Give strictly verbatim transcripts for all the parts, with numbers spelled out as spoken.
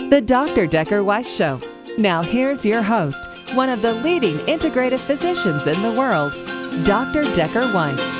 The Doctor Decker Weiss Show. Now here's your host, one of the leading integrative physicians in the world, Doctor Decker Weiss.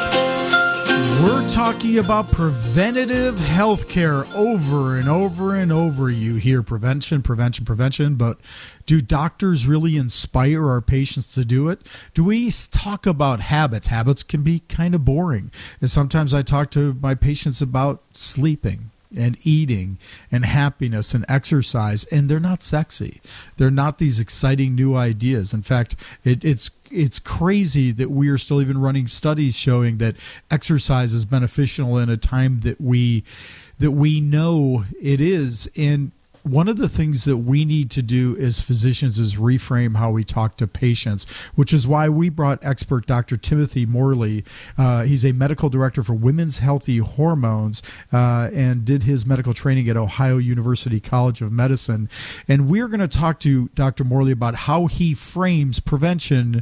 We're talking about preventative health care over and over and over. You hear prevention, prevention, prevention, but do doctors really inspire our patients to do it? Do we talk about habits? Habits can be kind of boring. And sometimes I talk to my patients about sleeping and eating and happiness and exercise, and they're not sexy. They're not these exciting new ideas. In fact, it, it's it's crazy that we are still even running studies showing that exercise is beneficial in a time that we that we know it is. And one of the things that we need to do as physicians is reframe how we talk to patients, which is why we brought expert Doctor Timothy Morley. Uh, he's a medical director for Women's Healthy Hormones uh, and did his medical training at Ohio University College of Medicine. And we're going to talk to Doctor Morley about how he frames prevention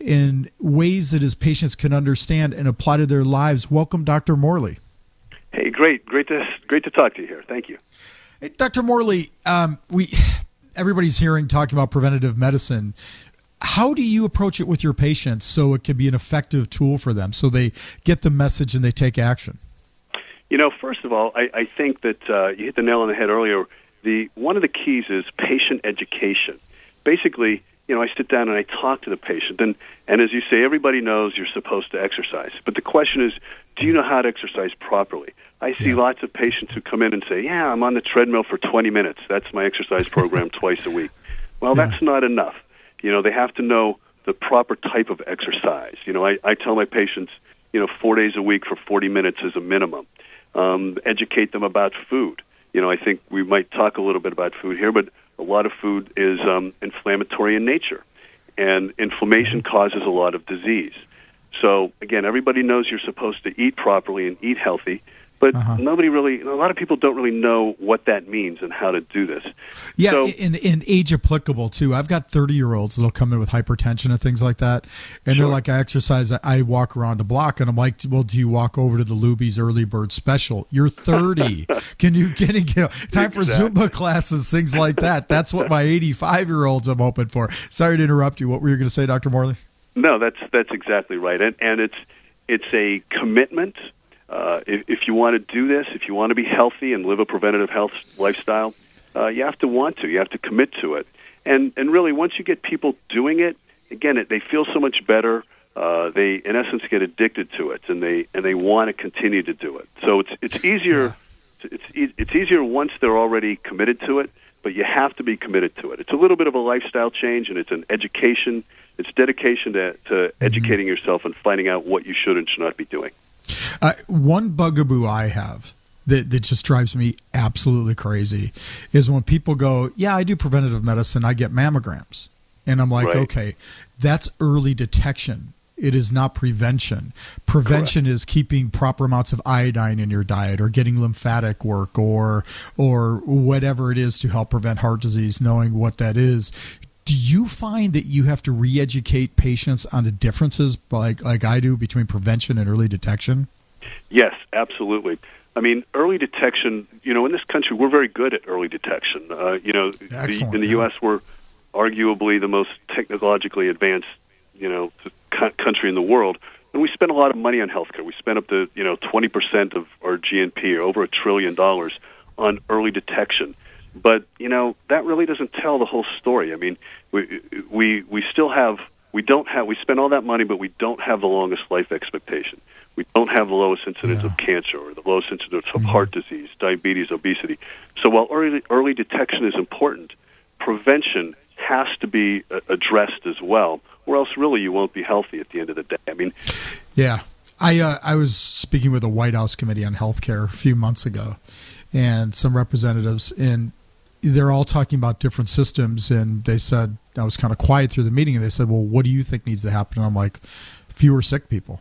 in ways that his patients can understand and apply to their lives. Welcome, Doctor Morley. Hey, great. Great to, great to talk to you here. Thank you. Hey, Doctor Morley, um, we everybody's hearing talking about preventative medicine. How do you approach it with your patients so it can be an effective tool for them, so they get the message and they take action? You know, first of all, I, I think that uh, you hit the nail on the head earlier. The one of the keys is patient education. Basically, you know, I sit down and I talk to the patient, and and as you say, everybody knows you're supposed to exercise. But the question is, do you know how to exercise properly? I see yeah. lots of patients who come in and say, yeah, I'm on the treadmill for twenty minutes. That's my exercise program twice a week. Well, yeah. that's not enough. You know, they have to know the proper type of exercise. You know, I, I tell my patients, you know, four days a week for forty minutes is a minimum. Um, educate them about food. You know, I think we might talk a little bit about food here, but a lot of food is um, inflammatory in nature, and inflammation causes a lot of disease. So, again, everybody knows you're supposed to eat properly and eat healthy, but uh-huh. nobody really, a lot of people don't really know what that means and how to do this. Yeah, so, and, and age applicable, too. I've got thirty-year-olds that'll come in with hypertension and things like that, and sure. they're like, I exercise, I walk around the block, and I'm like, well, do you walk over to the Luby's Early Bird Special? You're thirty. Can you get, you know, time exactly. for Zumba classes, things like that. That's what my eighty-five-year-olds I'm hoping for. Sorry to interrupt you. What were you going to say, Doctor Morley? No, that's that's exactly right, and and it's it's a commitment. Uh, if, if you want to do this, if you want to be healthy and live a preventative health lifestyle, uh, you have to want to. You have to commit to it. And and really, once you get people doing it, again, it, they feel so much better. Uh, they, in essence, get addicted to it, and they and they want to continue to do it. So it's it's easier. Yeah. It's it's easier once they're already committed to it, but you have to be committed to it. It's a little bit of a lifestyle change, and it's an education. It's dedication to, to mm-hmm. educating yourself and finding out what you should and should not be doing. Uh, one bugaboo I have that, that just drives me absolutely crazy is when people go, yeah, I do preventative medicine, I get mammograms. And I'm like, right. okay, that's early detection. It is not prevention. Prevention Correct. Is keeping proper amounts of iodine in your diet or getting lymphatic work or or whatever it is to help prevent heart disease, knowing what that is. Do you find that you have to re-educate patients on the differences, like like I do, between prevention and early detection? Yes, absolutely. I mean, early detection, you know, in this country, we're very good at early detection. Uh, you know, the, in the U S, we're arguably the most technologically advanced, you know, country in the world. And we spend a lot of money on healthcare. We spend up to, you know, twenty percent of our G N P, or over a trillion dollars, on early detection. But, you know, that really doesn't tell the whole story. I mean, we we we still have, we don't have, we spend all that money, but we don't have the longest life expectation. We don't have the lowest incidence yeah. of cancer or the lowest incidence of mm-hmm. heart disease, diabetes, obesity. So while early, early detection is important, prevention has to be uh, addressed as well, or else really you won't be healthy at the end of the day. I mean, yeah. I uh, I was speaking with the White House Committee on Healthcare a few months ago, and some representatives, and they're all talking about different systems, and they said, I was kind of quiet through the meeting, and they said, well, what do you think needs to happen? And I'm like, fewer sick people.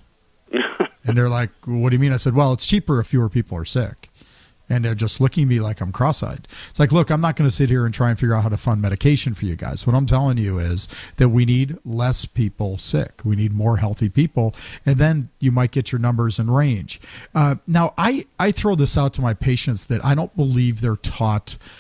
And they're like, what do you mean? I said, well, it's cheaper if fewer people are sick. And they're just looking at me like I'm cross-eyed. It's like, look, I'm not going to sit here and try and figure out how to fund medication for you guys. What I'm telling you is that we need less people sick. We need more healthy people, and then you might get your numbers in range. Uh, now, I, I throw this out to my patients that I don't believe they're taught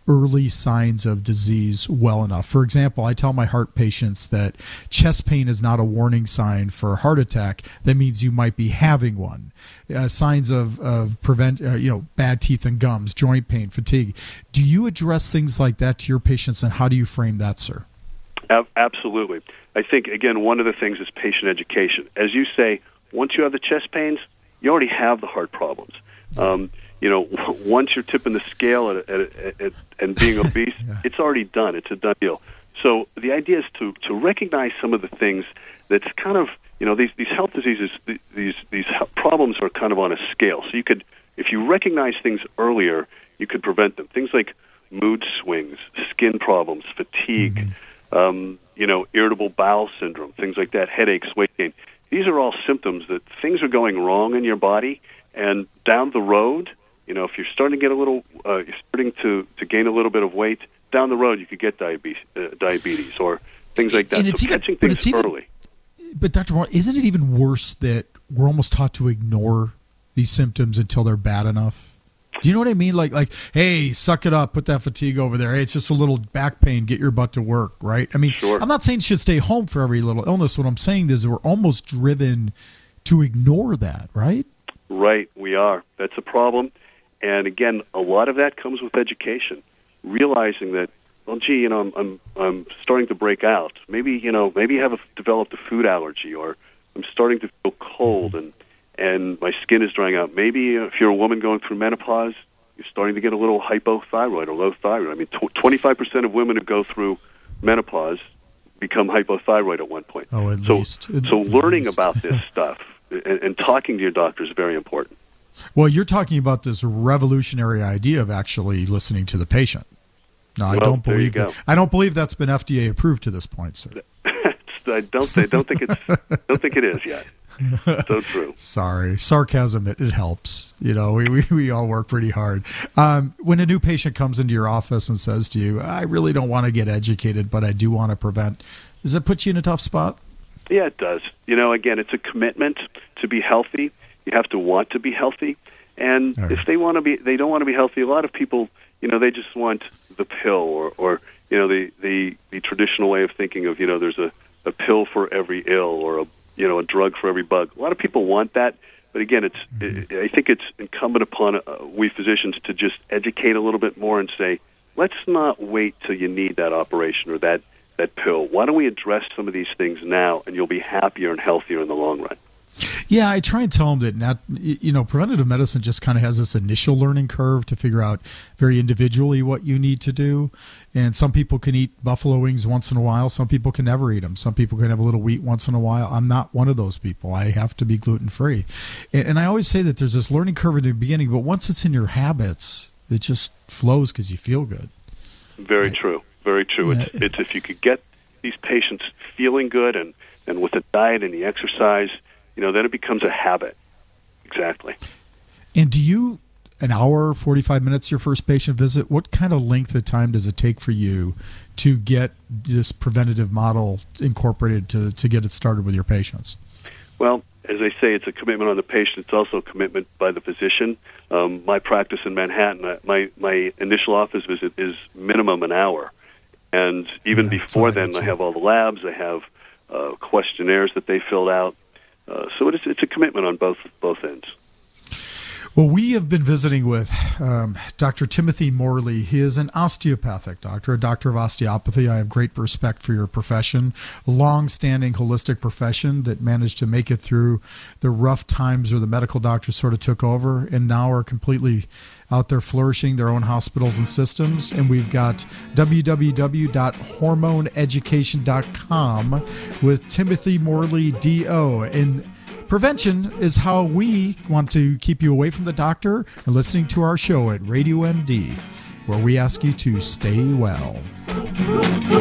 early signs of disease well enough. For example, I tell my heart patients that chest pain is not a warning sign for a heart attack. That means you might be having one. Uh, signs of, of prevent, uh, you know, bad teeth and gums, joint pain, fatigue. Do you address things like that to your patients, and how do you frame that, sir? Absolutely. I think, again, one of the things is patient education. As you say, once you have the chest pains, you already have the heart problems. Um, you know, once you're tipping the scale at, at, at, and being obese, yeah. it's already done. It's a done deal. So the idea is to, to recognize some of the things that's kind of, you know, these, these health diseases, these, these problems are kind of on a scale. So you could, if you recognize things earlier, you could prevent them. Things like mood swings, skin problems, fatigue, mm-hmm. um, you know, irritable bowel syndrome, things like that, headaches, weight gain. These are all symptoms that things are going wrong in your body, and down the road, you know, if you're starting to get a little, uh, you're starting to, to gain a little bit of weight, down the road you could get diabetes, uh, diabetes or things like that. And it's so even, catching but things it's even, early. But Doctor Moore, isn't it even worse that we're almost taught to ignore these symptoms until they're bad enough? Do you know what I mean? Like, like, hey, suck it up, put that fatigue over there. Hey, it's just a little back pain. Get your butt to work, right? I mean, sure. I'm not saying you should stay home for every little illness. What I'm saying is we're almost driven to ignore that, right? Right, we are. That's a problem. And again, a lot of that comes with education, realizing that, well, gee, you know, I'm I'm, I'm starting to break out. Maybe, you know, maybe you have a, developed a food allergy, or I'm starting to feel cold and, and my skin is drying out. Maybe if you're a woman going through menopause, you're starting to get a little hypothyroid or low thyroid. I mean, tw- twenty-five percent of women who go through menopause become hypothyroid at one point. Oh, at so, least. At so learning least. about this stuff and, and talking to your doctor is very important. Well, you're talking about this revolutionary idea of actually listening to the patient. No, I well, don't believe that. I don't believe that's been F D A approved to this point, sir. I don't. I don't think it's. Don't think it is yet. So true. Sorry, sarcasm. It, it helps. You know, we, we we all work pretty hard. Um, when a new patient comes into your office and says to you, "I really don't want to get educated, but I do want to prevent," does that put you in a tough spot? Yeah, it does. You know, again, it's a commitment to be healthy. You have to want to be healthy, and right. if they want to be, they don't want to be healthy. A lot of people, you know, they just want the pill, or, or you know, the, the the traditional way of thinking of, you know, there's a, a pill for every ill, or a you know a drug for every bug. A lot of people want that, but again, it's mm-hmm. it, I think it's incumbent upon uh, we physicians to just educate a little bit more and say, let's not wait till you need that operation or that that pill. Why don't we address some of these things now, and you'll be happier and healthier in the long run. Yeah, I try and tell them that not, you know, preventative medicine just kind of has this initial learning curve to figure out very individually what you need to do. And some people can eat buffalo wings once in a while. Some people can never eat them. Some people can have a little wheat once in a while. I'm not one of those people. I have to be gluten-free. And, and I always say that there's this learning curve in the beginning, but once it's in your habits, it just flows because you feel good. Very right. true. Very true. Yeah. It's, it's if you could get these patients feeling good and, and with the diet and the exercise, you know, then it becomes a habit. Exactly. And do you, an hour, forty-five minutes, your first patient visit, what kind of length of time does it take for you to get this preventative model incorporated to, to get it started with your patients? Well, as I say, it's a commitment on the patient. It's also a commitment by the physician. Um, my practice in Manhattan, my, my initial office visit is minimum an hour. And even yeah, before then, I have all the labs. I have uh, questionnaires that they filled out. Uh, so it's it's a commitment on both both ends. Well, we have been visiting with um, Doctor Timothy Morley. He is an osteopathic doctor, a doctor of osteopathy. I have great respect for your profession, a long-standing holistic profession that managed to make it through the rough times where the medical doctors sort of took over and now are completely out there flourishing their own hospitals and systems. And we've got w w w dot hormone education dot com with Timothy Morley, D O. And prevention is how we want to keep you away from the doctor and listening to our show at Radio M D, where we ask you to stay well.